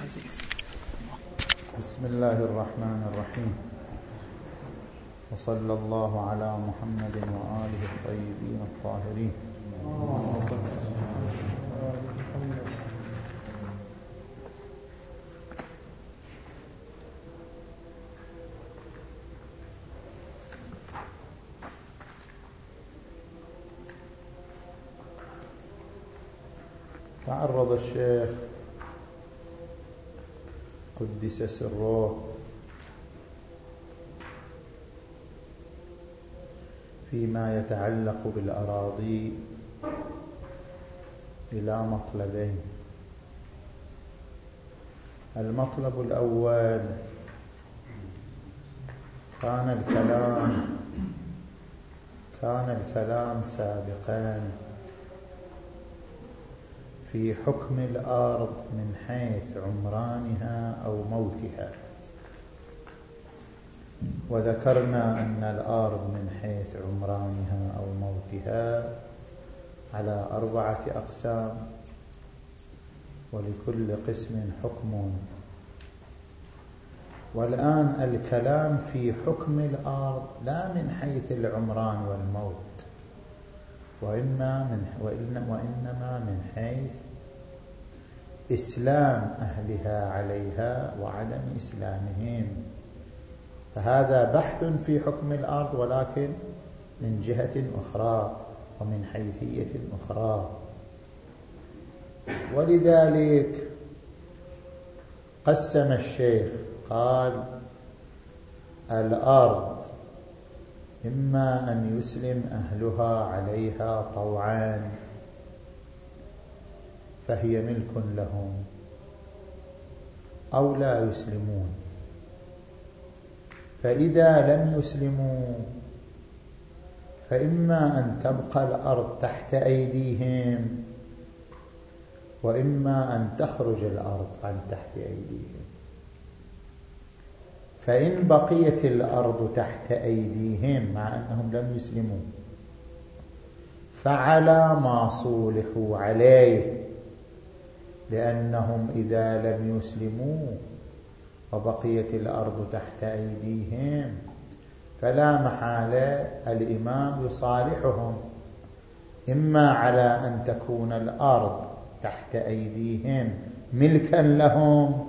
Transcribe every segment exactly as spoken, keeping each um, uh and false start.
عزيز. بسم الله الرحمن الرحيم، وصلى الله على محمد وآله الطيبين الطاهرين. تعرض الشيخ قدس سره فيما يتعلق بالأراضي إلى مطلبين. المطلب الأول، كان الكلام كان الكلام سابقا في حكم الأرض من حيث عمرانها أو موتها، وذكرنا أن الأرض من حيث عمرانها أو موتها على أربعة أقسام، ولكل قسم حكم. والآن الكلام في حكم الأرض لا من حيث العمران والموت، وإما من وإنما من حيث إسلام أهلها عليها وعدم إسلامهم. فهذا بحث في حكم الأرض، ولكن من جهة أخرى ومن حيثية أخرى. ولذلك قسم الشيخ، قال: الأرض إما أن يسلم أهلها عليها طوعا فهي ملك لهم، أو لا يسلمون. فإذا لم يسلموا فإما أن تبقى الأرض تحت أيديهم، وإما أن تخرج الأرض عن تحت أيديهم. فإن بقيت الأرض تحت أيديهم مع أنهم لم يسلموا فعلى ما صولحوا عليه، لأنهم إذا لم يسلموا وبقيت الأرض تحت أيديهم فلا محالة الإمام يصالحهم، إما على أن تكون الأرض تحت أيديهم ملكا لهم،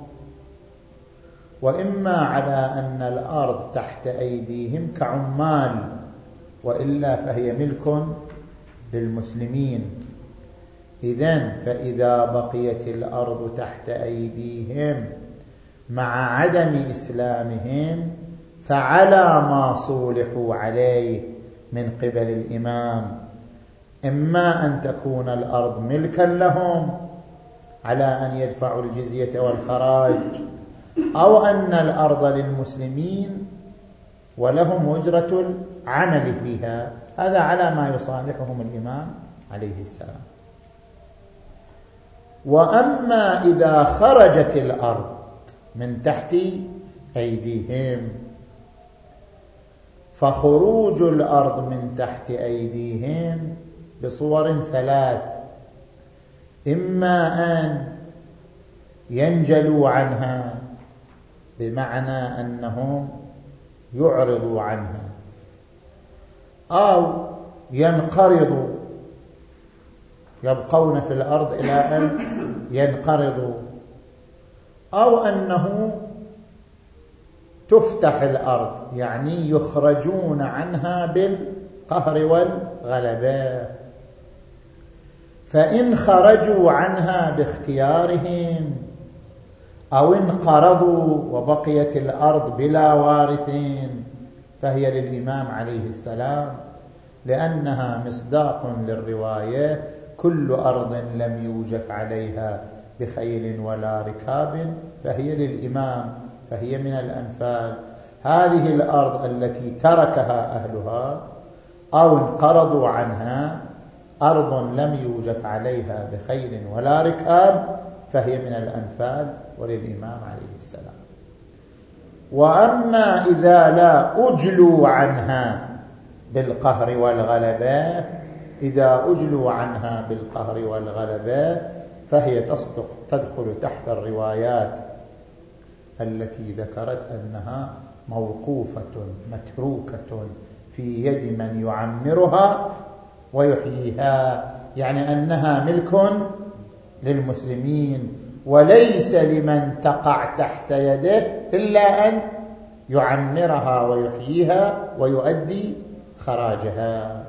وإما على أن الأرض تحت أيديهم كعمال، وإلا فهي ملك للمسلمين. إذن فإذا بقيت الأرض تحت أيديهم مع عدم إسلامهم فعلى ما صولحوا عليه من قبل الإمام، إما أن تكون الأرض ملكا لهم على أن يدفعوا الجزية والخراج، أو أن الأرض للمسلمين ولهم أجرة العمل فيها. هذا على ما يصالحهم الإمام عليه السلام. وأما إذا خرجت الأرض من تحت أيديهم فخروج الأرض من تحت أيديهم بصور ثلاث: إما أن ينجلوا عنها، بمعنى أنهم يعرضوا عنها، أو ينقرضوا، يبقون في الأرض إلى أن ينقرضوا، أو أنه تفتح الأرض، يعني يخرجون عنها بالقهر والغلبة. فإن خرجوا عنها باختيارهم أو انقرضوا وبقيت الأرض بلا وارثين فهي للإمام عليه السلام، لأنها مصداق للرواية: كل أرض لم يوجف عليها بخيل ولا ركاب فهي للإمام، فهي من الأنفال. هذه الأرض التي تركها أهلها أو انقرضوا عنها أرض لم يوجف عليها بخيل ولا ركاب فهي من الأنفال وللإمام عليه السلام. وأما إذا لا أجلوا عنها بالقهر والغلبة إذا أجلوا عنها بالقهر والغلبة فهي تصدق تدخل تحت الروايات التي ذكرت أنها موقوفة متروكة في يد من يعمرها ويحييها، يعني أنها ملك للمسلمين وليس لمن تقع تحت يده إلا أن يعمرها ويحييها ويؤدي خراجها.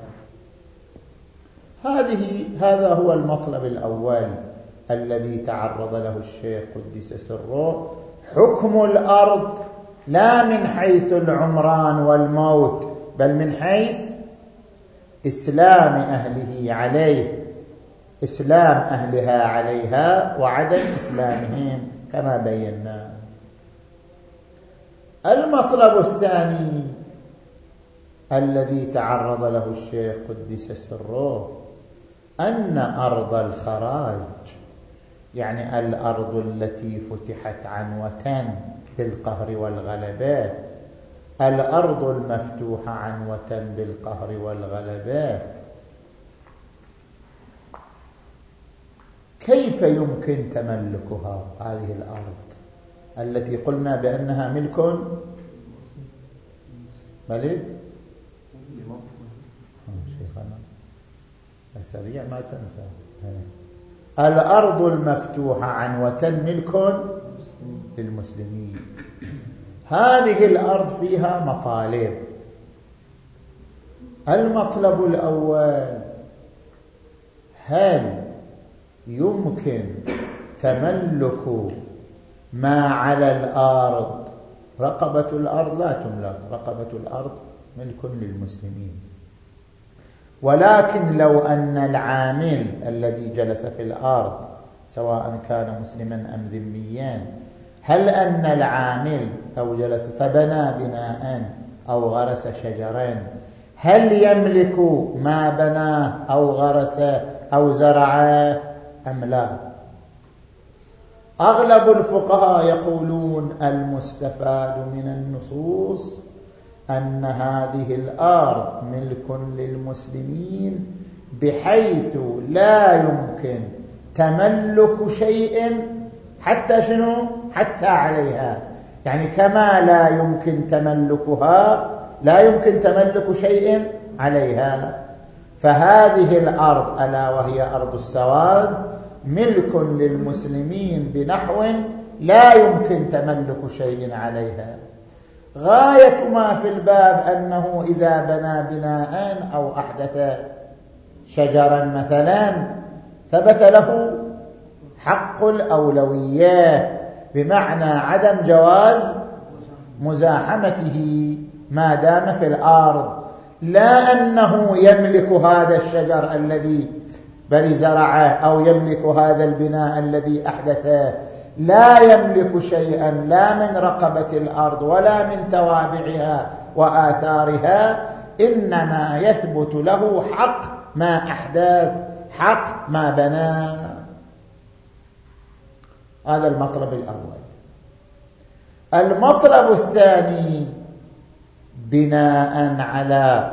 هذه هذا هو المطلب الأول الذي تعرض له الشيخ قدس سره، حكم الأرض لا من حيث العمران والموت بل من حيث إسلام أهله عليه، إسلام أهلها عليها وعدم إسلامهم كما بينا. المطلب الثاني الذي تعرض له الشيخ قدس سره أن أرض الخراج، يعني الأرض التي فتحت عنوة بالقهر والغلبة، الأرض المفتوحة عنوة بالقهر والغلبة، كيف يمكن تملكها هذه الأرض التي قلنا بأنها ملك ملك شيخنا سريع ما تنسى. الأرض المفتوحة عنوة ملك للمسلمين. هذه الأرض فيها مطالب. المطلب الأول، هل يمكن تملك ما على الأرض؟ رقبة الأرض لا تملك، رقبة الأرض ملك للمسلمين، ولكن لو أن العامل الذي جلس في الأرض سواء كان مسلما أم ذميا، هل أن العامل أو جلس فبنى بناء أو غرس شجرا، هل يملك ما بناه أو غرس أو زرعه أم لا؟ أغلب الفقهاء يقولون المستفاد من النصوص أن هذه الأرض ملك للمسلمين بحيث لا يمكن تملك شيء حتى شنو؟ حتى عليها، يعني كما لا يمكن تملكها لا يمكن تملك شيء عليها. فهذه الأرض ألا وهي أرض السواد ملك للمسلمين بنحو لا يمكن تملك شيء عليها. غاية ما في الباب أنه إذا بنى بناء أو أحدث شجرا مثلا ثبت له حق الأولوية، بمعنى عدم جواز مزاحمته ما دام في الأرض، لا أنه يملك هذا الشجر الذي بل زرعه أو يملك هذا البناء الذي أحدثه، لا يملك شيئا لا من رقبة الأرض ولا من توابعها وآثارها، إنما يثبت له حق ما أحدث، حق ما بنى. هذا المطلب الأول. المطلب الثاني بناء على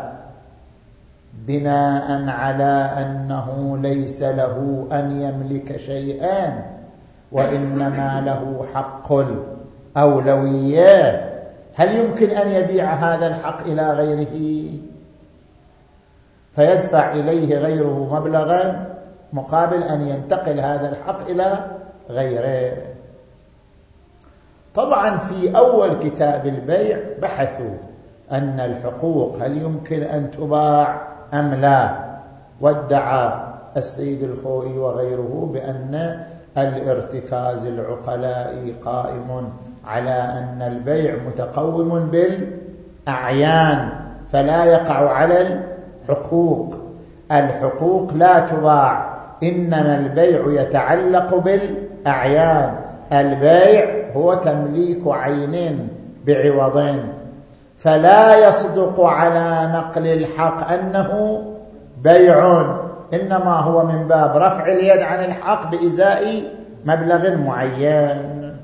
بناء على أنه ليس له أن يملك شيئا وإنما له حق الأولوية، هل يمكن أن يبيع هذا الحق إلى غيره فيدفع إليه غيره مبلغا مقابل أن ينتقل هذا الحق إلى غيره؟ طبعا في أول كتاب البيع بحثوا أن الحقوق هل يمكن أن تباع أم لا، وادعى السيد الخوئي وغيره بأن الارتكاز العقلائي قائم على أن البيع متقوم بالأعيان فلا يقع على الحقوق. الحقوق لا تباع، إنما البيع يتعلق بالأعيان. البيع هو تمليك عين بعوض، فلا يصدق على نقل الحق أنه بيع، إنما هو من باب رفع اليد عن الحق بإزاء مبلغ معين.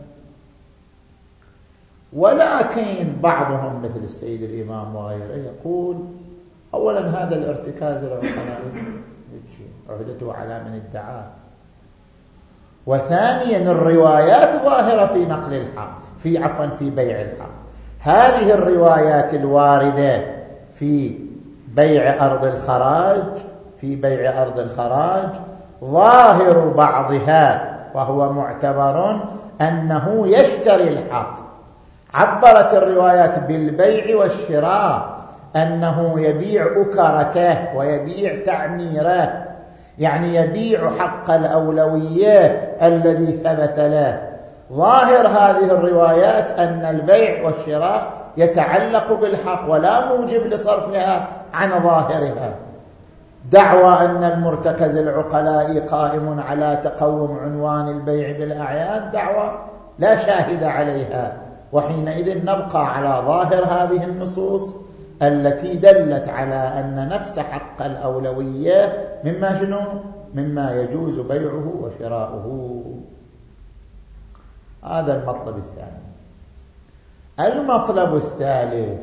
ولكن بعضهم مثل السيد الإمام وغيره يقول أولا هذا الارتكاز العقلائي عهدته على من ادعاه، وثانيا الروايات ظاهرة في نقل الحق في عفوا في بيع الحق. هذه الروايات الواردة في بيع أرض الخراج في بيع أرض الخراج ظاهر بعضها وهو معتبر أنه يشتري الحق. عبرت الروايات بالبيع والشراء أنه يبيع أكرته ويبيع تعميره، يعني يبيع حق الأولوية الذي ثبت له. ظاهر هذه الروايات أن البيع والشراء يتعلق بالحق ولا موجب لصرفها عن ظاهرها. دعوى أن المرتكز العقلاء قائم على تقوم عنوان البيع بالأعيان دعوى لا شاهد عليها، وحينئذ نبقى على ظاهر هذه النصوص التي دلت على أن نفس حق الأولوية مما شنو؟ مما يجوز بيعه وشراؤه. هذا المطلب الثاني. المطلب الثالث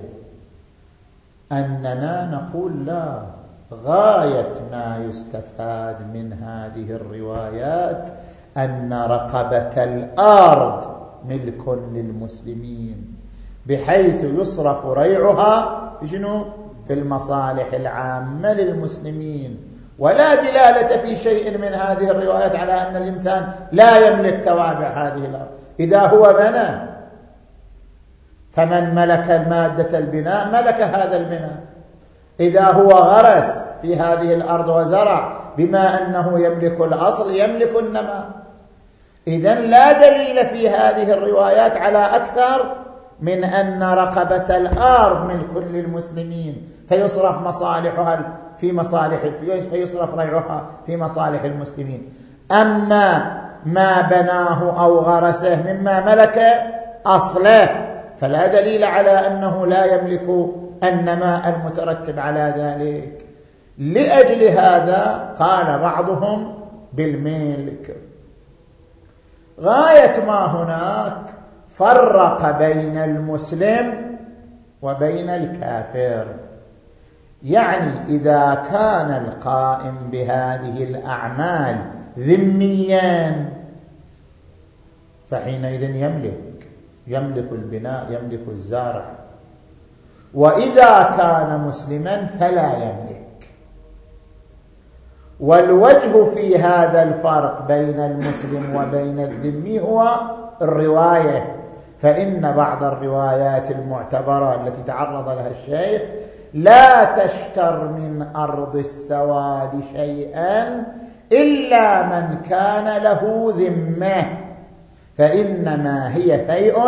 أننا نقول لا، غاية ما يستفاد من هذه الروايات أن رقبة الأرض ملك للمسلمين، بحيث يصرف ريعها شنو؟ في المصالح العامة للمسلمين. ولا دلالة في شيء من هذه الروايات على أن الإنسان لا يملك توابع هذه الأرض. إذا هو بنى فمن ملك مادة البناء ملك هذا البناء، إذا هو غرس في هذه الأرض وزرع بما أنه يملك الأصل يملك النماء. إذن لا دليل في هذه الروايات على أكثر من أن رقبة الأرض ملك للمسلمين فيصرف مصالحها في مصالح فيصرف ريعها في مصالح المسلمين. أما ما بناه أو غرسه مما ملك أصله فلا دليل على أنه لا يملك النماء المترتب على ذلك. لأجل هذا قال بعضهم بالملك. غاية ما هناك فرق بين المسلم وبين الكافر، يعني إذا كان القائم بهذه الأعمال ذميا فحينئذ يملك يملك البناء يملك الزارع، وإذا كان مسلما فلا يملك. والوجه في هذا الفرق بين المسلم وبين الذمي هو الرواية، فإن بعض الروايات المعتبرة التي تعرض لها الشيخ لا تشتر من أرض السواد شيئا إلا من كان له ذمة، فإنما هي فيء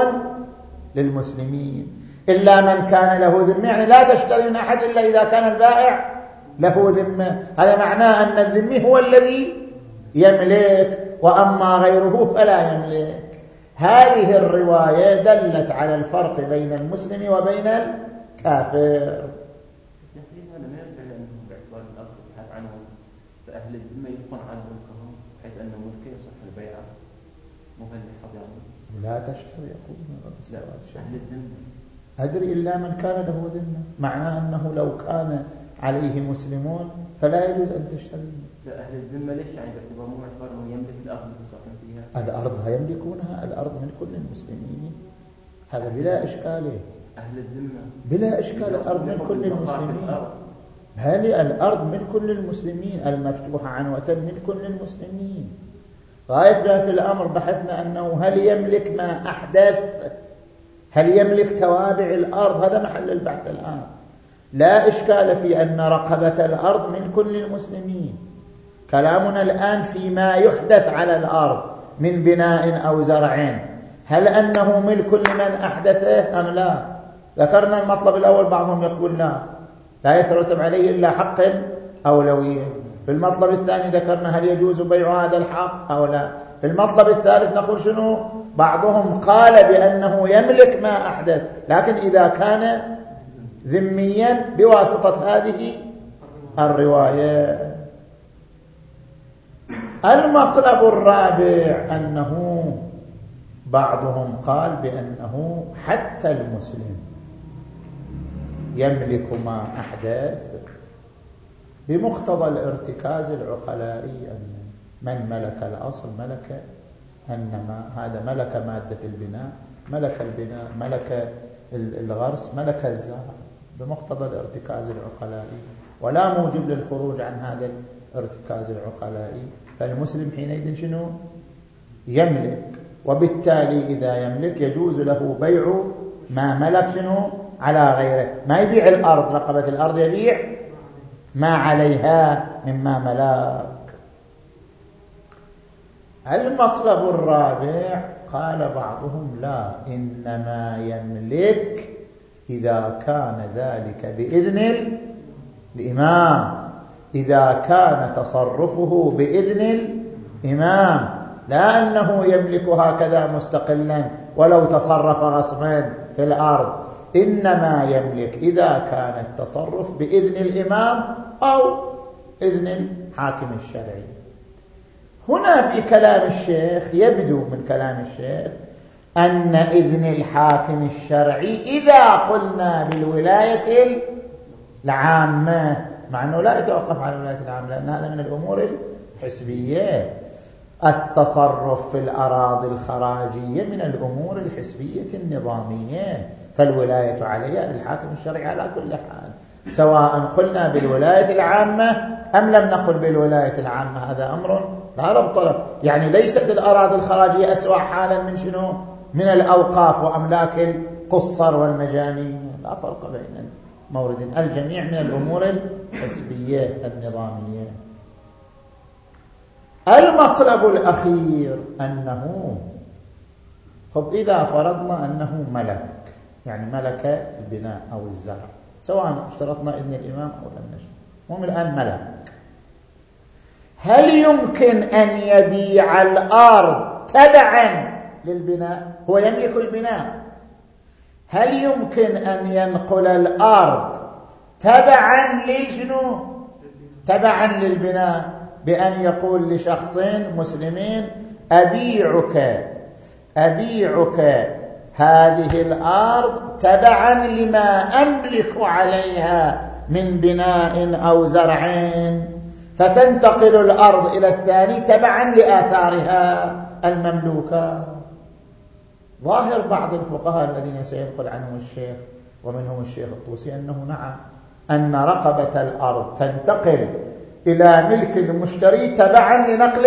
للمسلمين. إلا من كان له ذمة يعني لا تشتري من أحد إلا إذا كان البائع له ذمة. هذا معناه أن الذمي هو الذي يملك، وأما غيره فلا يملك. هذه الرواية دلت على الفرق بين المسلم وبين الكافر. هذا ما يرجع لأنهم باعتبار الأرض يبحث عنهم، فأهل الذمة يبقون على ملكهم بحيث أن ملكه يصح البيعة مهلك يعني. لا تشتري يقول أهل الذمة أدري إلا من كان له ذمة، معناه أنه لو كان عليه مسلمون فلا يجوز أن تشتري. لا أهل الذمة ليش يعني باعتبار مو باعتبار أنه يملك الأرض اللي ساكن فيها؟ الأرض لا يملكونها، الأرض من كل المسلمين، هذا بلا إشكال. أهل الذمة بلا إشكال الأرض من كل المسلمين. هل الأرض من كل المسلمين المفتوحة عنوة من كل المسلمين. غاية ما في الأمر بحثنا أنه هل يملك ما أحدث، هل يملك توابع الأرض، هذا محل البحث الآن. لا إشكال في أن رقبة الأرض من كل المسلمين. كلامنا الآن فيما يحدث على الأرض من بناء أو زرع، هل أنه ملك لمن أحدثه أم لا؟ ذكرنا المطلب الأول، بعضهم يقول لا لا يترتب عليه إلا حق الأولوية. في المطلب الثاني ذكرنا هل يجوز بيع هذا الحق أو لا. في المطلب الثالث نقول شنو؟ بعضهم قال بأنه يملك ما أحدث، لكن إذا كان ذميا بواسطة هذه الرواية. المطلب الرابع أنه بعضهم قال بأنه حتى المسلم يملك ما أحدث بمقتضى الارتكاز العقلائي، أن من ملك الأصل ملك أنما هذا ملك مادة البناء، ملك البناء، ملك الغرس، ملك الزرع بمقتضى الارتكاز العقلائي، ولا موجب للخروج عن هذا الارتكاز العقلائي. فالمسلم حينئذ شنو؟ يملك، وبالتالي إذا يملك يجوز له بيع ما ملك شنو على غيره. ما يبيع الأرض، رقبة الأرض، يبيع ما عليها مما ملاك. المطلب الرابع قال بعضهم لا، إنما يملك إذا كان ذلك بإذن الإمام، إذا كان تصرفه بإذن الإمام، لا أنه يملك هكذا مستقلا ولو تصرف غصبا في الأرض، إنما يملك إذا كان التصرف بإذن الإمام أو إذن الحاكم الشرعي. هنا في كلام الشيخ يبدو من كلام الشيخ أن إذن الحاكم الشرعي إذا قلنا بالولاية العامة، مع أنه لا يتوقف على الولاية العامة لأن هذا من الأمور الحسبية. التصرف في الأراضي الخراجية من الأمور الحسبية النظامية، فالولاية عليها للحاكم الشرعي على كل حال، سواء قلنا بالولاية العامة أم لم نقل بالولاية العامة، هذا أمر لا ربط له. يعني ليست الأراضي الخراجية أسوأ حالا من شنو؟ من الأوقاف وأملاك القصر والمجانين، لا فرق بين المورد، الجميع من الأمور الحسبية النظامية. المطلب الأخير أنه خب إذا فرضنا أنه ملك، يعني ملك البناء أو الزرع، سواء اشترطنا إذن الإمام أو لم نشترط، هم الآن ملك، هل يمكن أن يبيع الأرض تبعا للبناء؟ هو يملك البناء، هل يمكن أن ينقل الأرض تبعا للشنو؟ تبعا للبناء، بأن يقول لشخصين مسلمين أبيعك أبيعك هذه الأرض تبعا لما أملك عليها من بناء أو زرعين، فتنتقل الأرض إلى الثاني تبعا لآثارها المملوكة. ظاهر بعض الفقهاء الذين سينقل عنهم الشيخ ومنهم الشيخ الطوسي أنه نعم، أن رقبة الأرض تنتقل إلى ملك المشتري تبعا لنقل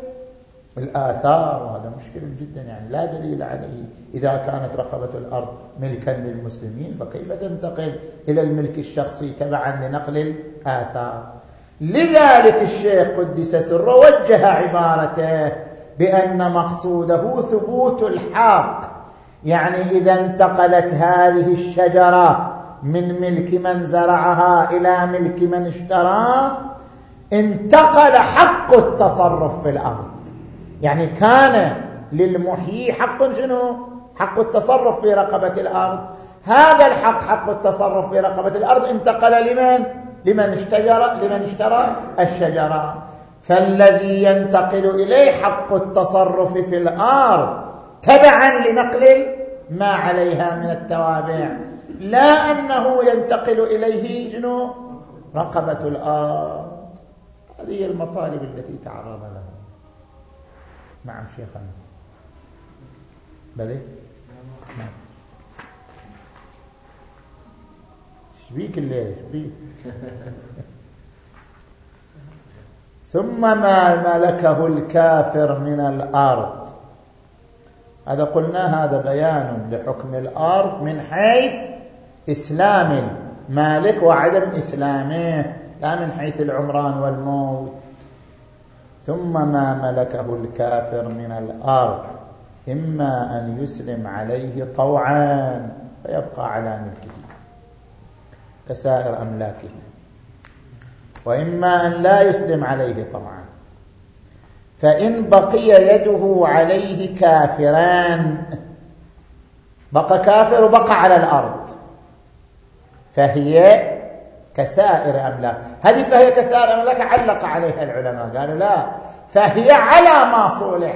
الآثار، وهذا مشكل جدا، يعني لا دليل عليه. إذا كانت رقبة الأرض ملكا للمسلمين فكيف تنتقل إلى الملك الشخصي تبعا لنقل الآثار؟ لذلك الشيخ قدس سره وجه عبارته بأن مقصوده ثبوت الحق، يعني إذا انتقلت هذه الشجرة من ملك من زرعها إلى ملك من اشترى انتقل حق التصرف في الأرض، يعني كان للمحيي حق شنو؟ حق التصرف في رقبة الأرض، هذا الحق حق التصرف في رقبة الأرض انتقل لمن؟ لمن اشترى لمن اشترى الشجرة، فالذي ينتقل إليه حق التصرف في الأرض تبعا لنقل ما عليها من التوابع، لا أنه ينتقل إليه شنو؟ رقبة الأرض. هذه المطالب التي تعرض لها. نعم شيخنا. بلي نعم. شبيك الليل شبيك. ثم ما ملكه الكافر من الأرض، هذا قلنا هذا بيان لحكم الأرض من حيث إسلام مالك وعدم إسلامه، لا من حيث العمران والموت. ثم ما ملكه الكافر من الأرض إما أن يسلم عليه طوعا فيبقى على ملكه كسائر أملاكه، وإما أن لا يسلم عليه طوعا، فإن بقي يده عليه كافران، بقى كافر وبقى على الأرض، فهي كسائر أملاك. هذه فهي كسائر أملاك علق عليها العلماء، قالوا لا، فهي على ما صلح،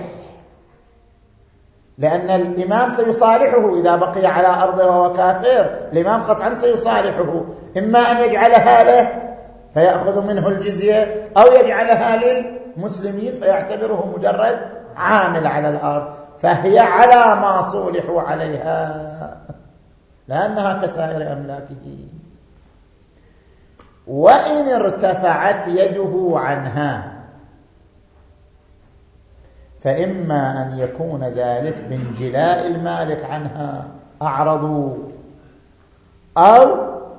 لأن الإمام سيصالحه إذا بقي على أرضه وهو كافر، الإمام قطعا سيصالحه، إما أن يجعلها له فيأخذ منه الجزية أو يجعلها للمسلمين فيعتبره مجرد عامل على الأرض، فهي على ما صولحوا عليها لأنها كسائر أملاكه. وإن ارتفعت يده عنها فإما أن يكون ذلك بانجلاء المالك عنها أعرضوا، أو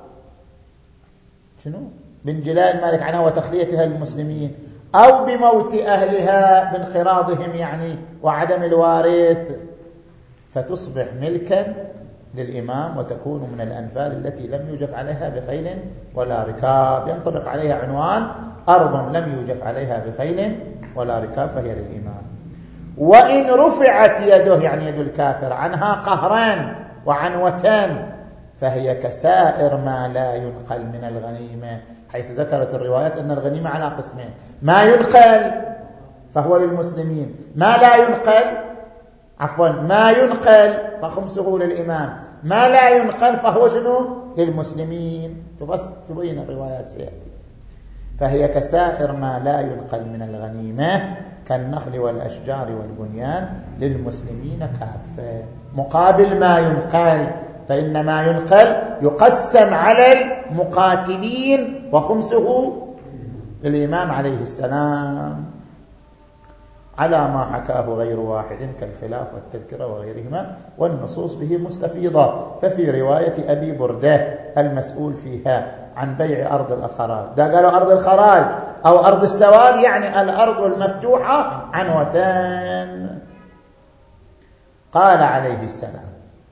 شنو بانجلاء المالك عنها وتخليتها للمسلمين، أو بموت أهلها بانقراضهم يعني وعدم الوارث، فتصبح ملكا للإمام وتكون من الأنفال التي لم يوجف عليها بخيل ولا ركاب، ينطبق عليها عنوان أرض لم يوجف عليها بخيل ولا ركاب فهي للإمام. وإن رفعت يده يعني يد الكافر عنها قهران وعنوتان فهي كسائر ما لا ينقل من الغنيمة، حيث ذكرت الروايات أن الغنيمة على قسمين: ما ينقل فهو للمسلمين، ما لا ينقل عفوا ما ينقل فخمسه للإمام، ما لا ينقل فهو شنو للمسلمين. تبين الروايات سيأتي. فهي كسائر ما لا ينقل من الغنيمة كالنخل والأشجار والبنيان للمسلمين كافة، مقابل ما ينقل، فإن ما ينقل يقسم على المقاتلين وخمسه للإمام عليه السلام، على ما حكاه غير واحد كالخلاف والتذكرة وغيرهما، والنصوص به مستفيضة. ففي رواية أبي بردة المسؤول فيها عن بيع أرض الخراج، ده قالوا أرض الخراج أو أرض السواد يعني الأرض المفتوحة عنوتان. قال عليه السلام: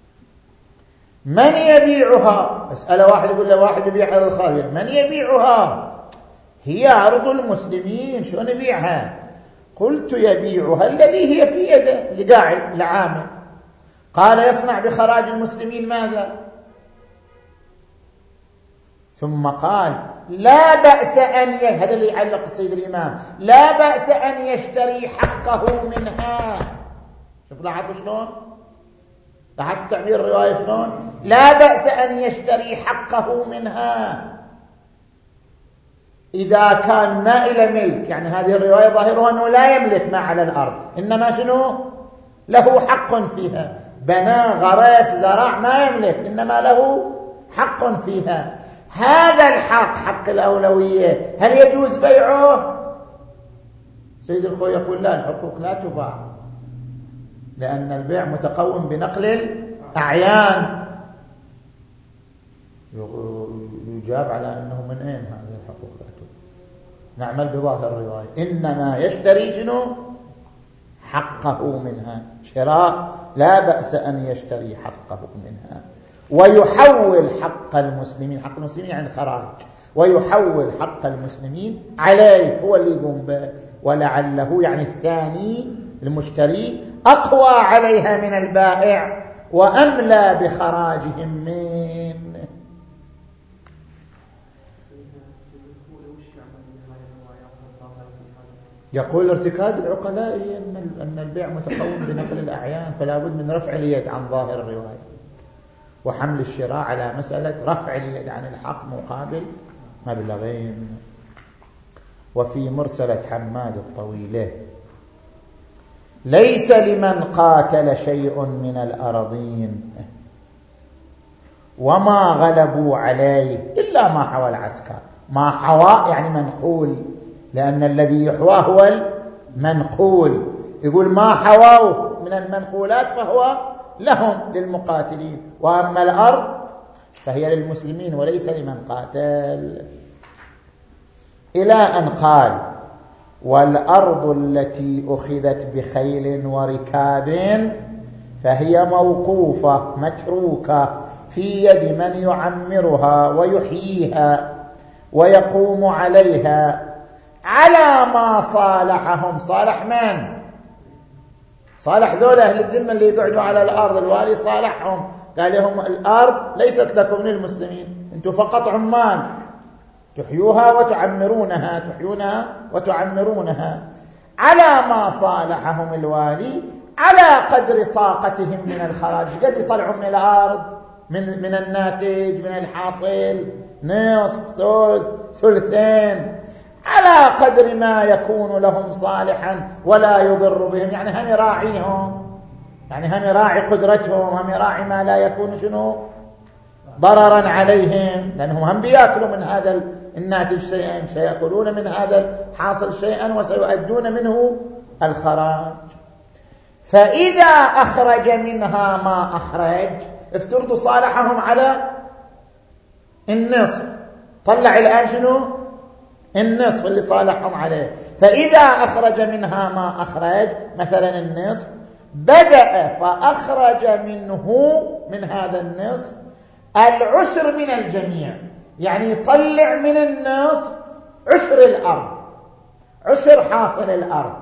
من يبيعها؟ اسأل واحد يقول له واحد يبيع أرض الخراج، من يبيعها؟ هي أرض المسلمين، شو نبيعها؟ قلت: يبيعها الذي هي في يده، اللي قاعد العامل. قال: يصنع بخراج المسلمين ماذا؟ ثم قال: لا بأس أن ي... هذا اللي يعلق السيد الإمام، لا بأس أن يشتري حقه منها. شوف لاحظت شلون؟ لاحظت تعبير الرواية شلون؟ لا بأس أن يشتري حقه منها إذا كان ما إلى ملك، يعني هذه الرواية ظاهرها أنه لا يملك ما على الأرض، إنما شنو؟ له حق فيها، بنى غرس زرع ما يملك، إنما له حق فيها. هذا الحق حق الأولوية هل يجوز بيعه؟ سيد الخوي يقول لا، الحقوق لا تباع، لأن البيع متقوم بنقل الأعيان. يجاب على أنه من أين هذه الحقوق لا تباع؟ نعمل بظاهر الرواية، إنما يشتري شنو؟ حقه منها، شراء لا بأس أن يشتري حقه منها، ويحول حق المسلمين، حق المسلمين يعني خراج، ويحول حق المسلمين عليه، هو اللي يقوم به، ولعله يعني الثاني المشتري أقوى عليها من البائع وأملى بخراجهم من. يقول ارتكاز العقلاء أن البيع متقوم بنقل الأعيان، فلا بد من رفع اليد عن ظاهر الرواية وحمل الشراء على مسألة رفع اليد عن الحق مقابل مبلغين. وفي مرسلة حماد الطويلة: ليس لمن قاتل شيء من الأراضين وما غلبوا عليه إلا ما حوى العسكر. ما حوى يعني منقول، لأن الذي يحوى هو المنقول. يقول ما حواه من المنقولات فهو لهم للمقاتلين، وأما الأرض فهي للمسلمين وليس لمن قاتل. إلى أن قال: والأرض التي أخذت بخيل وركاب فهي موقوفة متروكة في يد من يعمرها ويحييها ويقوم عليها على ما صالحهم. صالح من؟ صالح ذولا أهل الذمة اللي يقعدوا على الأرض، الوالي صالحهم، قال لهم الأرض ليست لكم للمسلمين، أنتم فقط عمال تحيوها وتعمرونها، تحيونها وتعمرونها على ما صالحهم الوالي على قدر طاقتهم من الخراج. قد يطلعوا من الأرض من, من الناتج من الحاصل نصف ثلث ثلثين، على قدر ما يكون لهم صالحا ولا يضر بهم، يعني هم يراعيهم، يعني هم يراعي قدرتهم، هم يراعي ما لا يكون شنو ضررا عليهم، لأنهم هم بيأكلوا من هذا الناتج شيئا، سيأكلون من هذا الحاصل شيئا وسيؤدون منه الخراج. فإذا أخرج منها ما أخرج، افترضوا صالحهم على النصف، طلع الآن شنو النصف اللي صالحهم عليه، فإذا أخرج منها ما أخرج مثلا النصف، بدأ فأخرج منه من هذا النصف العشر من الجميع، يعني يطلع من النصف عشر الأرض، عشر حاصل الأرض،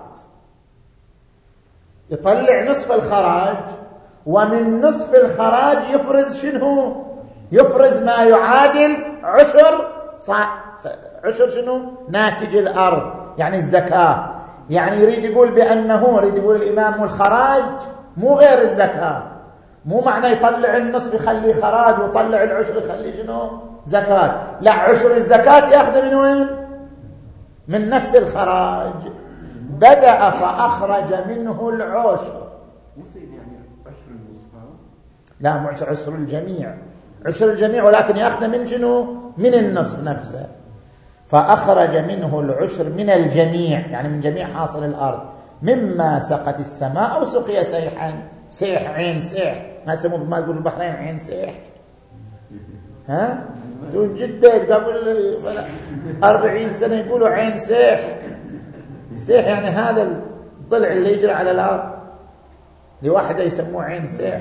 يطلع نصف الخراج، ومن نصف الخراج يفرز شنو؟ يفرز ما يعادل عشر صع... عشر شنو؟ ناتج الأرض، يعني الزكاة. يعني يريد يقول بأنه يريد يقول الإمام الخراج مو غير الزكاة، مو معنى يطلع النصف يخليه خراج ويطلع العشر يخليه شنو؟ زكاة، لا، عشر الزكاة يأخذ من وين؟ من نفس الخراج. بدأ فأخرج منه العشر، مو سيد يعني عشر النصف، لا مو عشر الجميع، عشر الجميع ولكن يأخذ من شنو؟ من النصف نفسه. فأخرج منه العشر من الجميع، يعني من جميع حاصل الأرض، مما سقت السماء أو سقي سيحا، سيح عين سيح، ما تسموه ما تقول البحرين عين سيح، ها تقول جدة قبل أربعين سنة يقولوا عين سيح، سيح يعني هذا الضلع اللي يجري على الأرض، لوحده يسموه عين سيح.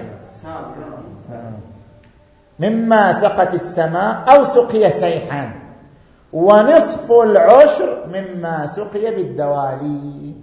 مما سقت السماء أو سقي سيحا، ونصف العشر مما سقي بالدوالي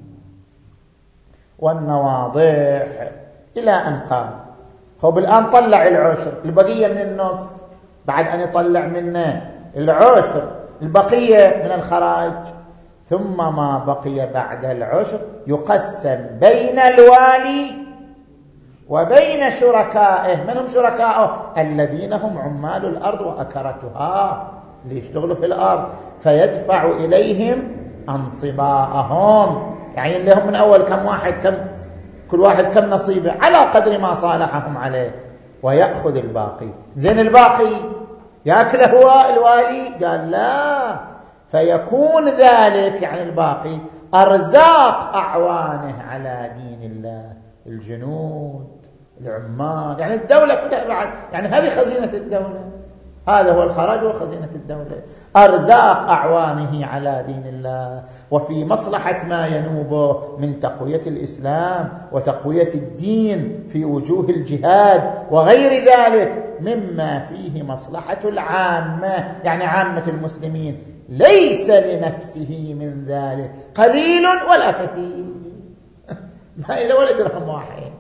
والنواضح، إلى أن قال خب الآن طلع العشر، البقية من النصف بعد أن يطلع منه العشر، البقية من الخراج، ثم ما بقي بعد العشر يقسم بين الوالي وبين شركائه. من هم شركائه؟ الذين هم عمال الأرض وأكرتها، اللي يشتغلوا في الأرض، فيدفع إليهم أنصباءهم، يعني اللي هم من أول كم واحد، كم كل واحد كم نصيبه على قدر ما صالحهم عليه، ويأخذ الباقي. زين الباقي يأكله هو الوالي؟ قال لا، فيكون ذلك يعني الباقي أرزاق أعوانه على دين الله، الجنود، العمال، يعني الدولة كلها بعد، يعني هذه خزينة الدولة، هذا هو الخراج وخزينة الدولة، أرزاق أعوانه على دين الله، وفي مصلحة ما ينوبه من تقوية الإسلام وتقوية الدين في وجوه الجهاد وغير ذلك مما فيه مصلحة العامة، يعني عامة المسلمين، ليس لنفسه من ذلك قليل ولا كثير، ما إلى ولا درهم واحد.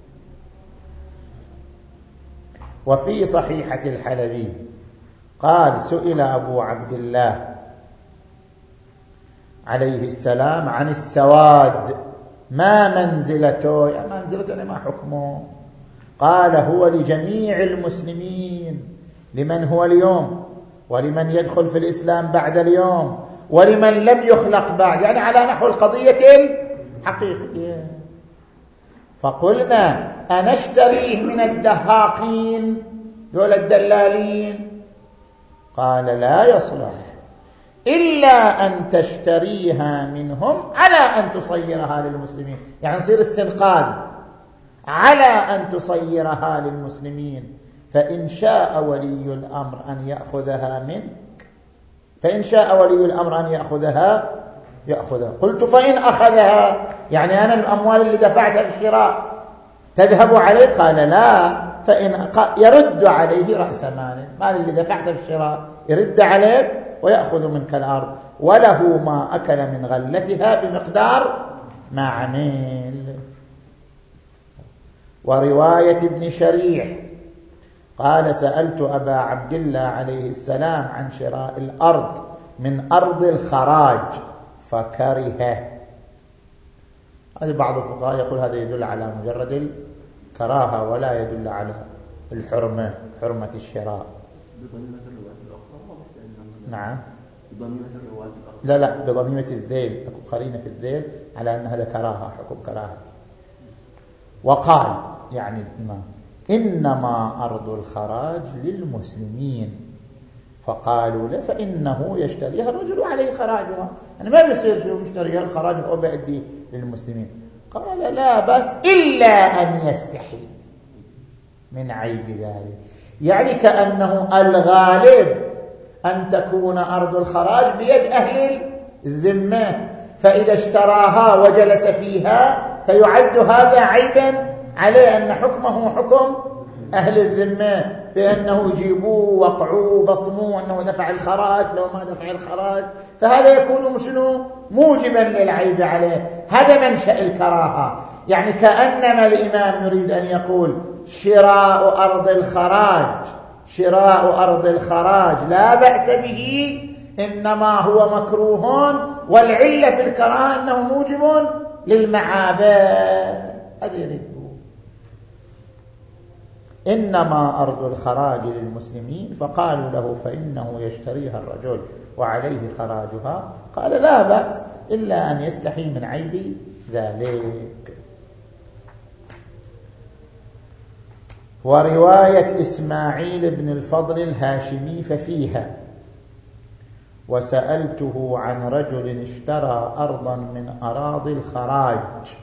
وفي صحيحة الحلبي قال سئل أبو عبد الله عليه السلام عن السواد ما منزلته، يعني منزلته يعني ما حكمه؟ قال هو لجميع المسلمين، لمن هو اليوم ولمن يدخل في الإسلام بعد اليوم ولمن لم يخلق بعد، يعني على نحو القضية الحقيقية. فقلنا أنشتريه من الدهاقين دول الدلالين؟ قال لا يصلح إلا أن تشتريها منهم على أن تصيرها للمسلمين، يعني يصير استنقاذ على أن تصيرها للمسلمين، فإن شاء ولي الأمر أن يأخذها منك، فإن شاء ولي الأمر أن يأخذها يأخذها. قلت فإن أخذها، يعني أنا الأموال اللي دفعتها في الشراء تذهب عليه؟ قال لا، فإن يرد عليه رأس مال، مال اللي دفعته في الشراء يرد عليك ويأخذ منك الأرض، وله ما أكل من غلتها بمقدار ما عمل. ورواية ابن شريح قال سألت أبا عبد الله عليه السلام عن شراء الأرض من أرض الخراج فكره. هذا بعض الفقهاء يقول هذا يدل على مجرد الكراهة ولا يدل على الحرمة، حرمة الشراء. بظن مثل الروايات الأخرى واضح أن نعم بضميمة الرواية الأخرى. لا لا بضميمة الذيل، قرينة في الذيل على أن هذا كراهة، حكم كراهة. وقال يعني الإمام إنما أرض الخراج للمسلمين، فقالوا له فإنه يشتريها الرجل وعليه خراجها، يعني ما بيصير شو يشتريها الخراج هو بيأدي للمسلمين. قال لا بس إلا أن يستحي من عيب ذلك، يعني كأنه الغالب أن تكون أرض الخراج بيد أهل الذمة، فإذا اشتراها وجلس فيها فيعد هذا عيبا عليه، أن حكمه حكم أهل الذمة، بأنه يجيبوه وقعوه بصموه أنه دفع الخراج، لو ما دفع الخراج فهذا يكون شنو موجبا للعيب عليه. هذا منشأ الكراهة، يعني كأنما الإمام يريد أن يقول شراء أرض الخراج شراء أرض الخراج لا بأس به، إنما هو مكروه، والعلة في الكراهة أنه موجب للمعابد. هذا يريد إنما أرض الخراج للمسلمين، فقالوا له فإنه يشتريها الرجل وعليه خراجها. قال لا بأس إلا أن يستحي من عيب ذلك. ورواية إسماعيل بن الفضل الهاشمي ففيها وسألته عن رجل اشترى أرضا من أراضي الخراج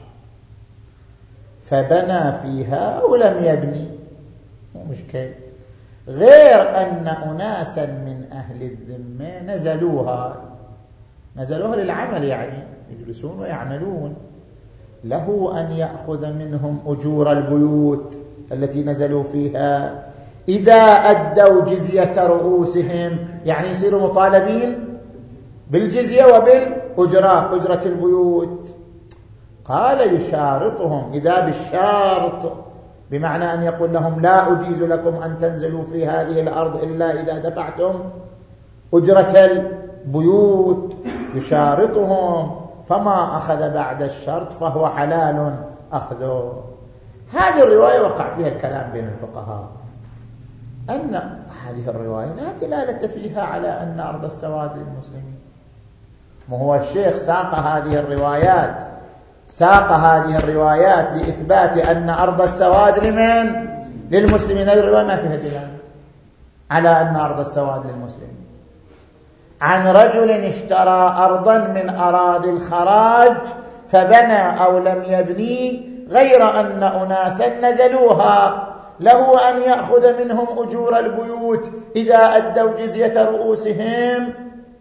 فبنى فيها ولم يبني، مو مشكلة، غير أن أناسا من أهل الذمة نزلوها نزلوها للعمل، يعني يجلسون ويعملون، له أن يأخذ منهم أجور البيوت التي نزلوا فيها إذا أدوا جزية رؤوسهم، يعني يصيروا مطالبين بالجزية وبالأجرة، أجرة البيوت. قال يشارطهم، إذا بالشارط بمعنى أن يقول لهم لا أجيز لكم أن تنزلوا في هذه الأرض إلا إذا دفعتم أجرة البيوت، يشارطهم، فما أخذ بعد الشرط فهو حلال أخذه. هذه الرواية وقع فيها الكلام بين الفقهاء، أن هذه الرواية لا دلالة فيها على أن أرض السواد للمسلمين. وهو الشيخ ساق هذه الروايات ساق هذه الروايات لإثبات أن أرض السواد لمن؟ للمسلمين. هذه الرواية ما فيها دلالة على أن أرض السواد للمسلمين. عن رجل اشترى أرضا من أراضي الخراج فبنى أو لم يبني، غير أن أناسا نزلوها، له أن يأخذ منهم أجور البيوت إذا أدوا جزية رؤوسهم.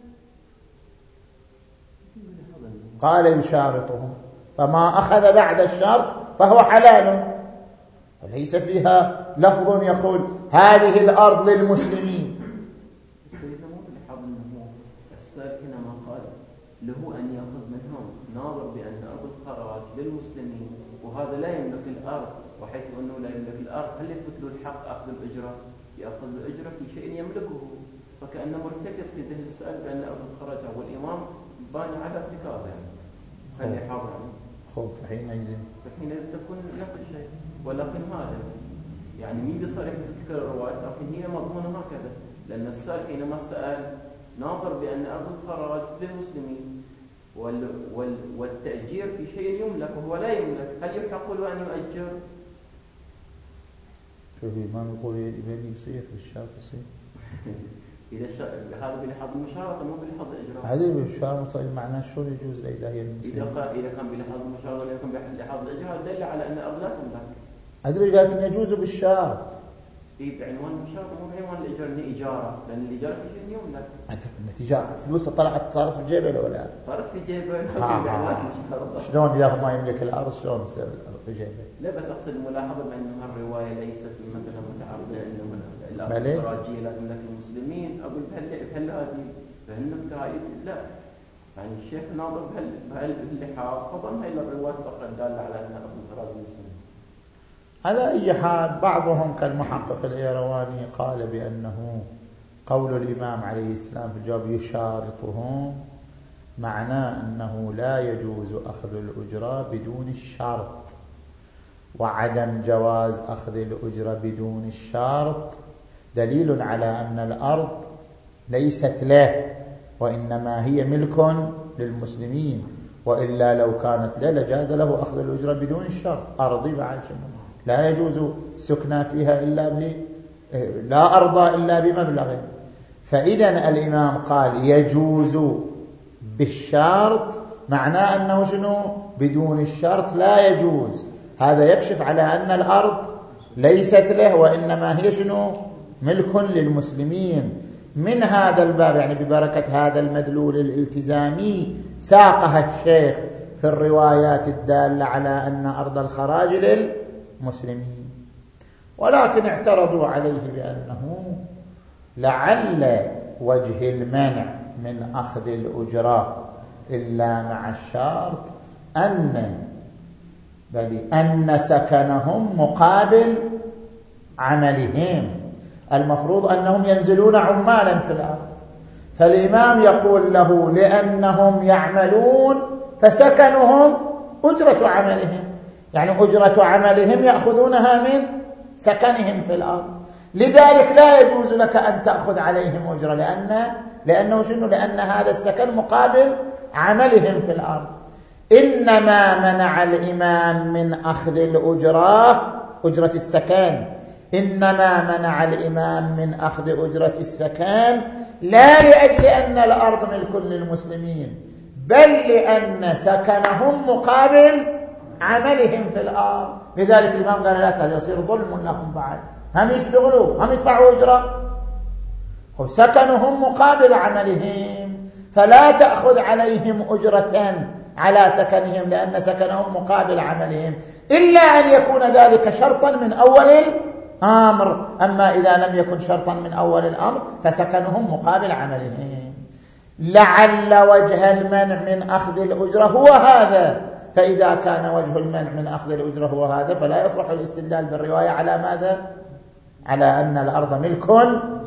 قال يشارطهم، فما أخذ بعد الشرط فهو حلال، وليس فيها لفظ يقول هذه الأرض للمسلمين. سيدنا مو بلحظ أنه السائل حينما قال له أن يأخذ منهم، ناظر بأن أرض الخراج للمسلمين وهذا لا يملك الأرض، وحيث أنه لا يملك الأرض هل يثبت له الحق أخذ الأجرة؟ يأخذ الأجرة في شيء يملكه، فكأنه مرتكز في ذهن السؤال بأن أرض الخراج والإمام بان على ارتكابه، يعني خلي حاضر خب حينئذ فحينئذ تكون نفس الشيء. ولكن هذا يعني مين بصريح في تلك الروايات، لكن هي مضمونة هكذا، لأن السائل حينما سأل ناظر بأن أرض الخراج للمسلمين وال وال والتأجير في شيء يملك وهو لا يملك، هل يحق له أن يؤجر؟ شوفي ما نقول يبني يصير بالشرط يصير إذا هذا بلحظ المشارطة مو بلحظ الإجراء. هذا بالمشارطة معناه شو يجوز لإلهي المسلمين؟ إذا إذا كان بلحظ المشارطة ولا يكون بلحظ الإجراء دل على أن الأرض لا تملك. أدري لكن يجوز بالشارط. إيه بعنوان المشارطة مو بعنوان الإجراء، إنه إجارة، لأن الإجارة في شيء يملك. النتيجة فلوسها طلعت صارت في جيبه ولا؟ صارت في جيبه. آه. شلون إذا هو ما يملك الأرض شلون يصير الأرض في جيبه؟ لا بس أقصد الملاحظة بأن الرواية ليست مثلا متعارضة إنه الأرض مالي؟ الخراجية لا تملك المسلمين، أقول بهال بهالهذه بهالنكتة هاي لا، يعني الشيخ ناظر بهال بهاللحاظ فضل هاي الروايات فقط دالة على أن أرض الخراج المسلمين. على أي حال بعضهم كالمحقق الإيرواني قال بأنه قول الإمام عليه السلام في الجواب يشارطهم معناه أنه لا يجوز أخذ الأجرة بدون الشرط، وعدم جواز أخذ الأجرة بدون الشرط دليل على أن الأرض ليست له، وإنما هي ملك للمسلمين، وإلا لو كانت له لجاز له أخذ الأجرة بدون الشرط. أرضي بعد شنو؟ لا يجوز سكنى فيها إلا ب لا أرضى إلا بمبلغ. فإذا الإمام قال يجوز بالشرط، معناه أنه شنو؟ بدون الشرط لا يجوز. هذا يكشف على أن الأرض ليست له، وإنما هي شنو؟ ملك للمسلمين. من هذا الباب يعني ببركة هذا المدلول الالتزامي ساقها الشيخ في الروايات الدالة على أن أرض الخراج للمسلمين، ولكن اعترضوا عليه بأنه لعل وجه المنع من أخذ الأجرة إلا مع الشرط أن بل أن سكنهم مقابل عملهم. المفروض أنهم ينزلون عمالا في الأرض، فالإمام يقول له لأنهم يعملون فسكنهم أجرة عملهم، يعني أجرة عملهم يأخذونها من سكنهم في الأرض، لذلك لا يجوز لك أن تأخذ عليهم أجرة، لأن لأنه شنو؟ لأن هذا السكن مقابل عملهم في الأرض. إنما منع الإمام من أخذ الأجرة أجرة السكن، إنما منع الإمام من أخذ أجرة السكن لا لأجل أن الأرض ملك للمسلمين، بل لأن سكنهم مقابل عملهم في الأرض. لذلك الإمام قال لا يصير ظلم لهم، بعد هم يشتغلوا هم يدفعوا أجرة، سكنهم مقابل عملهم، فلا تأخذ عليهم أجرة على سكنهم لأن سكنهم مقابل عملهم، إلا أن يكون ذلك شرطا من أول الأمر. أما إذا لم يكن شرطا من أول الأمر فسكنهم مقابل عملهم. لعل وجه المنع من أخذ الأجرة هو هذا، فإذا كان وجه المنع من أخذ الأجرة هو هذا فلا يصح الاستدلال بالرواية على ماذا؟ على أن الأرض ملك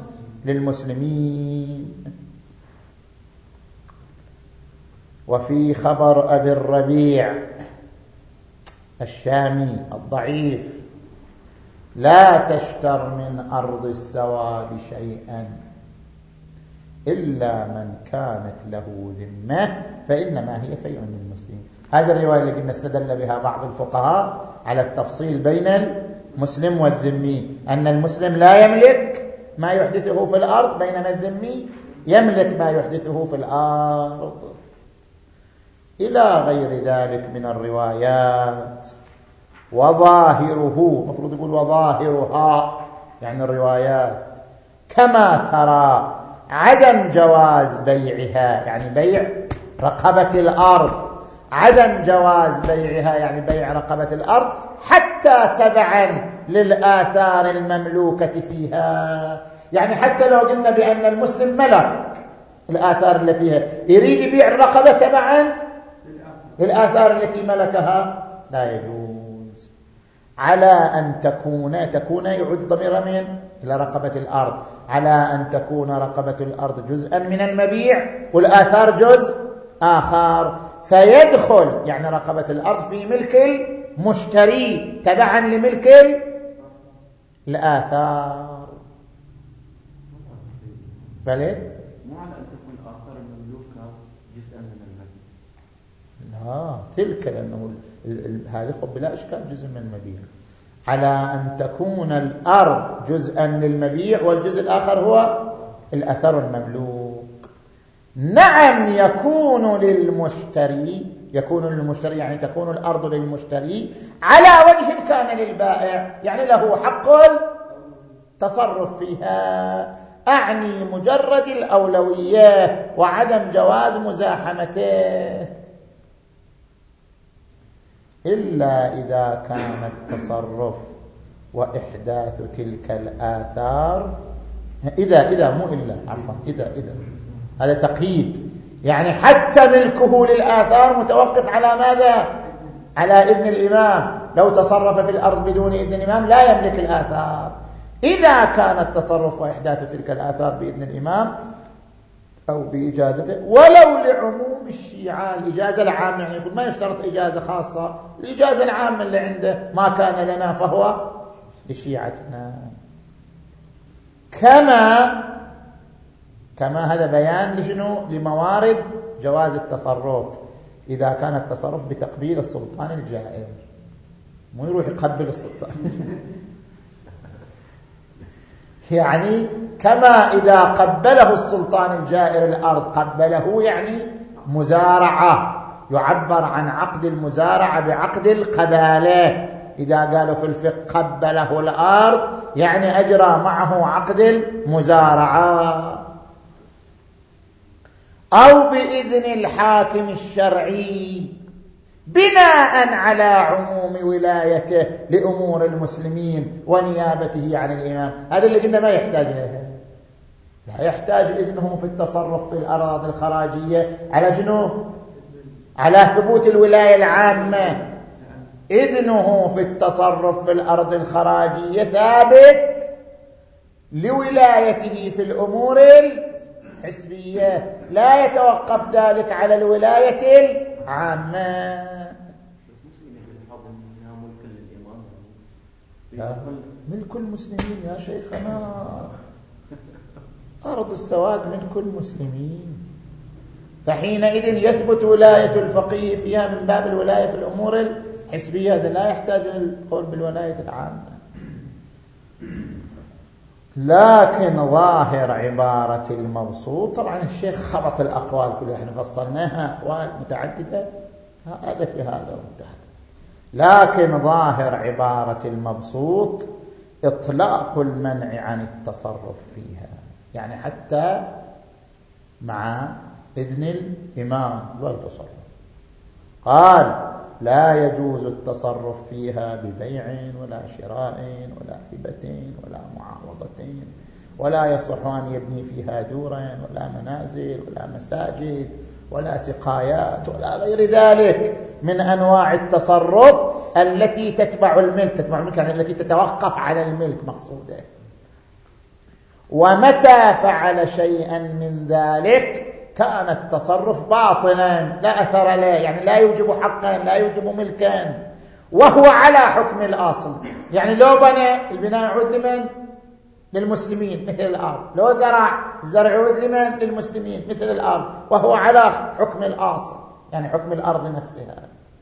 للمسلمين. وفي خبر أبي الربيع الشامي الضعيف: لا تشتر من أرض السواد شيئا إلا من كانت له ذمة فإنما هي فيء للمسلمين. هذه الرواية اللي قلنا استدل بها بعض الفقهاء على التفصيل بين المسلم والذمي، أن المسلم لا يملك ما يحدثه في الأرض، بينما الذمي يملك ما يحدثه في الأرض، إلى غير ذلك من الروايات. وظاهره، مفروض يقول وظاهرها يعني الروايات، كما ترى عدم جواز بيعها يعني بيع رقبة الأرض، عدم جواز بيعها يعني بيع رقبة الأرض حتى تبعا للآثار المملوكة فيها. يعني حتى لو قلنا بأن المسلم ملك الآثار اللي فيها، يريد يبيع الرقبة تبعا للآثار التي ملكها لا يجوز، على أن تكون تكون يعود ضمير من إلى رقبة الأرض، على أن تكون رقبة الأرض جزءا من المبيع والآثار جزء آخر، فيدخل يعني رقبة الأرض في ملك المشتري تبعا لملك الآثار. بلى مو على أن تكون الآثار المملوكة جزءا من المبيع، لا تلك لأنه هذه خب بلا إشكال جزء من المبيع، على أن تكون الأرض جزءا للمبيع والجزء الآخر هو الأثر المملوك. نعم يكون للمشتري، يكون للمشتري يعني تكون الأرض للمشتري على وجه كان للبائع، يعني له حق التصرف فيها، أعني مجرد الأولوية وعدم جواز مزاحمته، إلا إذا كان التصرف وإحداث تلك الآثار إذا إذا مو إلا عفوا إذا إذا هذا تقييد، يعني حتى ملكه للآثار متوقف على ماذا؟ على إذن الإمام. لو تصرف في الأرض بدون إذن الإمام لا يملك الآثار. إذا كان التصرف وإحداث تلك الآثار بإذن الإمام أو بإجازته، ولو لعموم الشيعة الإجازة العامة، يعني يقول ما يشترط إجازة خاصة، الإجازة العامة اللي عنده ما كان لنا فهو لشيعتنا. كما كما هذا بيان لشنو؟ لموارد جواز التصرف إذا كان التصرف بتقبيل السلطان الجائر، مو يروح يقبل السلطان يعني كما إذا قبله السلطان الجائر الأرض قبله يعني مزارعة، يعبر عن عقد المزارعة بعقد القبالة. إذا قالوا في الفقه قبله الأرض يعني أجرى معه عقد المزارعة. أو بإذن الحاكم الشرعي بناء على عموم ولايته لأمور المسلمين ونيابته عن الإمام. هذا اللي قلنا ما يحتاج لها، لا يحتاج إذنه في التصرف في الأراضي الخراجية على شنو؟ على ثبوت الولاية العامة. إذنه في التصرف في الأرض الخراجية ثابت لولايته في الأمور الحسبية، لا يتوقف ذلك على الولاية العامة. لا، ملك المسلمين يا شيخنا، أرض السواد ملك المسلمين، فحينئذ يثبت ولاية الفقيه فيها من باب الولاية في الأمور الحسبية، هذا لا يحتاج للقول بالولاية العامة. لكن ظاهر عبارة المبسوط، طبعا الشيخ خبط الأقوال كلها، احنا فصلناها أقوال متعددة، هذا في هذا وانتهت. لكن ظاهر عبارة المبسوط إطلاق المنع عن التصرف فيها، يعني حتى مع إذن الإمام والتصرف. قال لا يجوز التصرف فيها ببيع ولا شراء ولا هبة ولا معاوضة، ولا يصح أن يبني فيها دورا ولا منازل ولا مساجد ولا سقايات ولا غير ذلك من أنواع التصرف التي تتبع الملك. تتبع الملك يعني التي تتوقف على الملك مقصوده. ومتى فعل شيئا من ذلك كان التصرف باطلا لا أثر له، يعني لا يوجب حقا لا يوجب ملكا، وهو على حكم الأصل. يعني لو بنى البناء يعود لمن؟ للمسلمين مثل الأرض، لو زرع الزرع يعود لمن؟ للمسلمين مثل الأرض، وهو على حكم الأصل يعني حكم الأرض نفسها.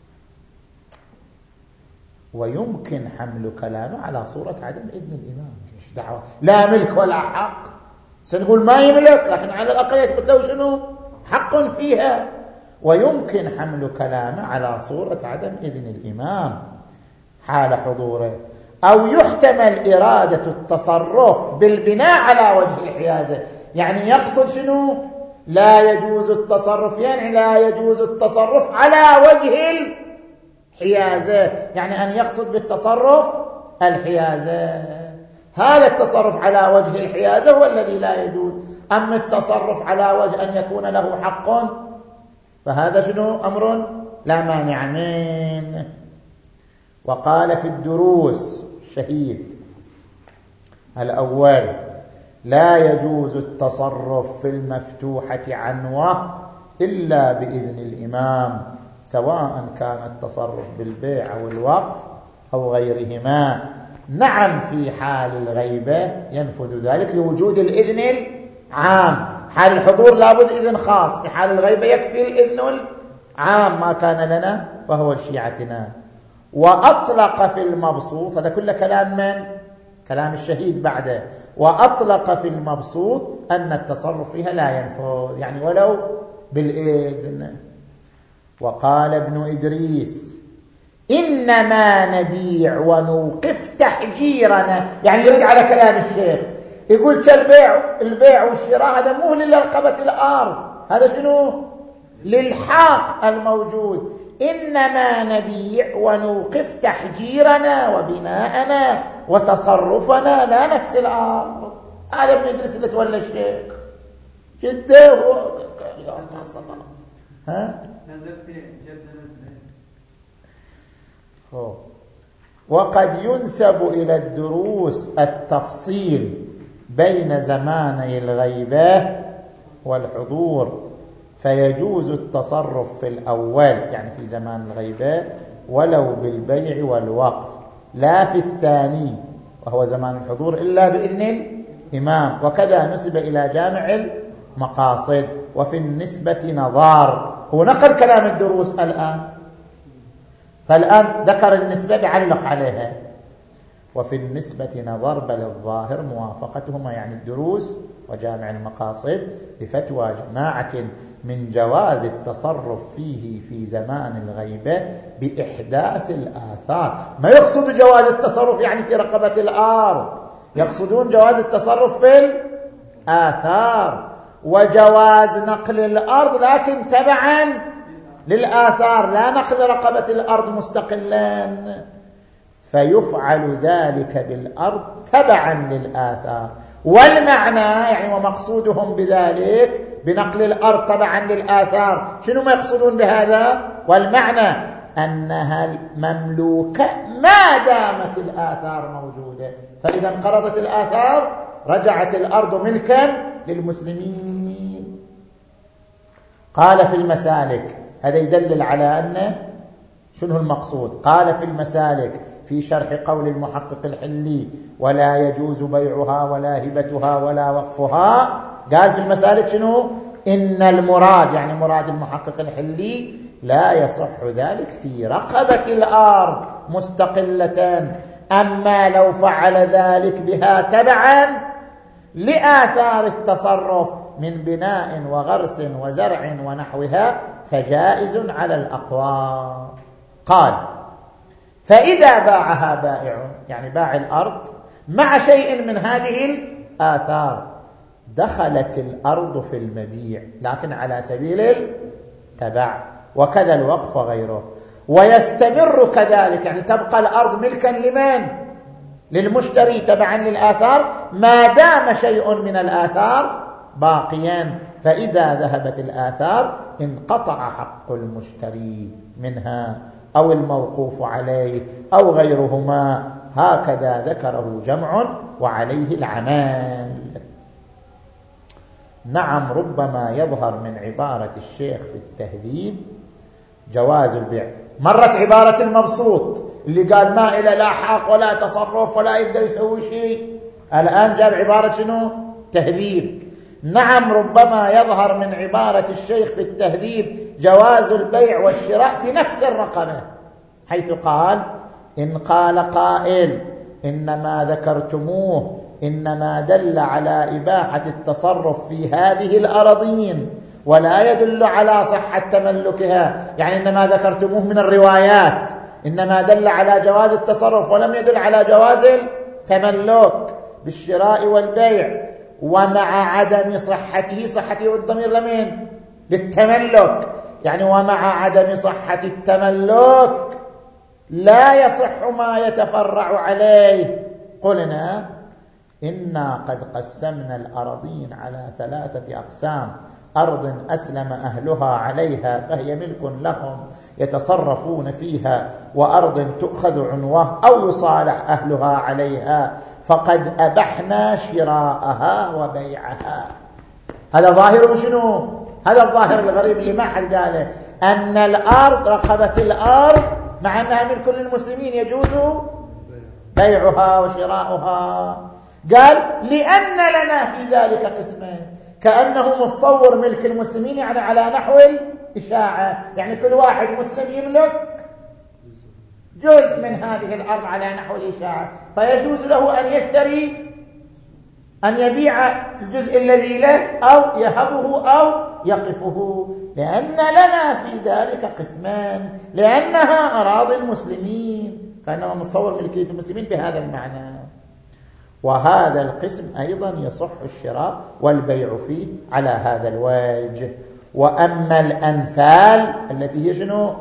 ويمكن حمل كلامه على صورة عدم إذن الإمام، مش دعوة لا ملك ولا حق، سنقول ما يملك لكن على الأقل يثبت له شنو؟ حق فيها. ويمكن حمل كلامه على صورة عدم إذن الإمام حال حضوره، أو يحتمل إرادة التصرف بالبناء على وجه الحيازة، يعني يقصد شنو؟ لا يجوز التصرف، يعني لا يجوز التصرف على وجه الحيازة، يعني أن يقصد بالتصرف الحيازة. هذا التصرف على وجه الحيازة هو الذي لا يجوز، أما التصرف على وجه أن يكون له حق فهذا شنو؟ أمر لا مانع منه. وقال في الدروس شهيد الأول لا يجوز التصرف في المفتوحة عنوة إلا بإذن الإمام، سواء كان التصرف بالبيع أو الوقف أو غيرهما. نعم في حال الغيبة ينفذ ذلك لوجود الإذن العام، حال الحضور لابد إذن خاص، في حال الغيبة يكفي الإذن العام، ما كان لنا فهو لشيعتنا. وأطلق في المبسوط، هذا كله كلام من؟ كلام الشهيد بعده. وأطلق في المبسوط أن التصرف فيها لا ينفذ، يعني ولو بالإذن. وقال ابن إدريس إنما نبيع ونوقف تحجيرنا، يعني يرد على كلام الشيخ، يقول كالبيع البيع والشراء هذا مو للرقبة الأرض، هذا شنو؟ للحاق الموجود. إنما نبيع ونوقف تحجيرنا وبناءنا وتصرفنا لا نفس الأرض. هذا ابن إدريس اللي تولى الشيخ جده هو اليوم ما سطر. ها نزل في جدة نزل. وقد ينسب إلى الدروس التفصيل بين زماني الغيبة والحضور، فيجوز التصرف في الأول يعني في زمان الغيبة ولو بالبيع والوقف، لا في الثاني وهو زمان الحضور إلا بإذن الإمام. وكذا نسب إلى جامع المقاصد. وفي النسبة نظار. هو نقل كلام الدروس الآن، فالآن ذكر النسبة بعلق عليها. وفي النسبة نظر، بل الظاهر موافقتهما يعني الدروس وجامع المقاصد بفتوى جماعة من جواز التصرف فيه في زمان الغيبة بإحداث الآثار. ما يقصد جواز التصرف يعني في رقبة الأرض، يقصدون جواز التصرف في الآثار وجواز نقل الأرض لكن تبعا للآثار، لا نقل رقبة الأرض مستقلا. فيفعل ذلك بالأرض تبعا للآثار. والمعنى يعني ومقصودهم بذلك بنقل الأرض تبعا للآثار شنو ما يقصدون بهذا؟ والمعنى أنها مملوكة ما دامت الآثار موجودة، فإذا انقرضت الآثار رجعت الأرض ملكا للمسلمين. قال في المسالك، هذا يدلل على أن شنو المقصود. قال في المسالك في شرح قول المحقق الحلي ولا يجوز بيعها ولا هبتها ولا وقفها، قال في المسالك شنو؟ إن المراد يعني مراد المحقق الحلي لا يصح ذلك في رقبة الأرض مستقلة، أما لو فعل ذلك بها تبعا لآثار التصرف من بناء وغرس وزرع ونحوها فجائز على الأقوى. قال فإذا باعها بائع يعني باع الأرض مع شيء من هذه الآثار دخلت الأرض في المبيع لكن على سبيل التبع، وكذا الوقف وغيره. ويستمر كذلك يعني تبقى الأرض ملكا لمن؟ للمشتري تبعا للآثار ما دام شيء من الآثار باقيا، فإذا ذهبت الآثار انقطع حق المشتري منها أو الموقوف عليه أو غيرهما. هكذا ذكره جمع وعليه العمال. نعم، ربما يظهر من عبارة الشيخ في التهذيب جواز البيع. مرت عبارة المبسوط اللي قال ما إلى لا حق ولا تصرف ولا يقدر يسوي شيء، الآن جاب عبارة شنو؟ تهذيب. نعم، ربما يظهر من عبارة الشيخ في التهذيب جواز البيع والشراء في نفس الرقبة، حيث قال إن قال قائل إنما ذكرتموه إنما دل على إباحة التصرف في هذه الأراضين ولا يدل على صحة تملكها، يعني إنما ذكرتموه من الروايات إنما دل على جواز التصرف ولم يدل على جواز التملك بالشراء والبيع، ومع عدم صحته، صحته والضمير لمن؟ للتملك، يعني ومع عدم صحة التملك لا يصح ما يتفرع عليه. قلنا إنا قد قسمنا الأراضين على ثلاثة أقسام: أرض أسلم أهلها عليها فهي ملك لهم يتصرفون فيها، وأرض تؤخذ عنوة أو يصالح أهلها عليها فقد أبحنا شراءها وبيعها. هذا ظاهر شنو؟ هذا الظاهر الغريب اللي ما حد قاله، أن الأرض رقبة الأرض مع أنها ملك للمسلمين يجوز بيعها وشراؤها. قال لأن لنا في ذلك قسمين، كأنه متصور ملك المسلمين يعني على نحو الإشاعة، يعني كل واحد مسلم يملك جزء من هذه الأرض على نحو الإشاعة، فيجوز له أن يشتري أن يبيع الجزء الذي له أو يهبه أو يقفه، لأن لنا في ذلك قسمان، لأنها أراضي المسلمين، كأنه متصور ملكية المسلمين بهذا المعنى. وهذا القسم أيضا يصح الشراء والبيع فيه على هذا الوجه. وأما الأنفال التي هي شنو؟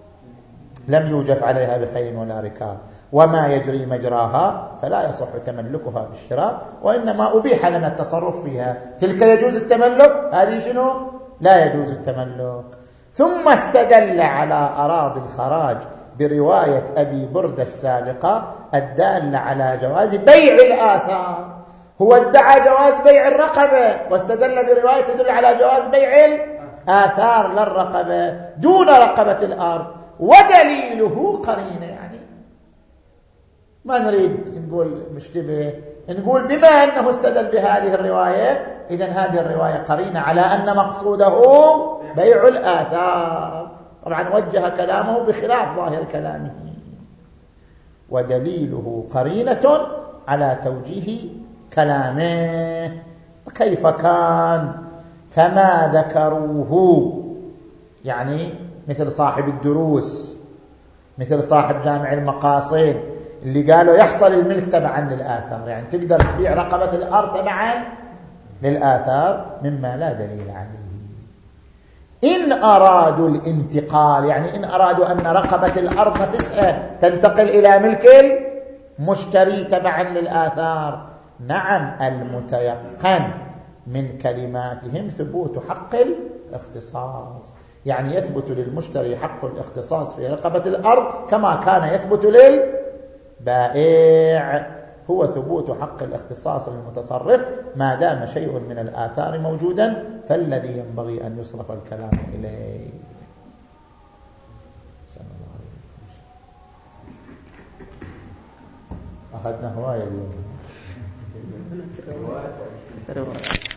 لم يوجف عليها بخيل ولا ركاب وما يجري مجراها فلا يصح تملكها بالشراء، وإنما أبيح لنا التصرف فيها. تلك يجوز التملك، هذه شنو؟ لا يجوز التملك. ثم استدل على أراضي الخراج برواية أبي بردة السابقة الدالة على جواز بيع الآثار. هو ادعى جواز بيع الرقبة واستدل برواية تدل على جواز بيع الآثار للرقبة دون رقبة الأرض، ودليله قرينة، يعني ما نريد نقول مشتبه، نقول بما أنه استدل بهذه الرواية إذن هذه الرواية قرينة على أن مقصوده بيع الآثار. طبعا وجه كلامه بخلاف ظاهر كلامه، ودليله قرينة على توجيه كلامه. وكيف كان؟ فما ذكروه، يعني مثل صاحب الدروس، مثل صاحب جامع المقاصد اللي قالوا يحصل الملك تبعا للآثار، يعني تقدر تبيع رقبة الأرض تبعا للآثار، مما لا دليل عليه. إن أرادوا الانتقال، يعني إن أرادوا أن رقبة الأرض نفسها تنتقل إلى ملك المشتري تبعا للآثار، نعم، المتيقن من كلماتهم ثبوت حق الاختصاص، يعني يثبت للمشتري حق الاختصاص في رقبة الأرض كما كان يثبت للبائع، هو ثبوت حق الاختصاص للمتصرف ما دام شيء من الآثار موجودا، فالذي ينبغي أن يصرف الكلام إليه. أخذنا هواية اليوم.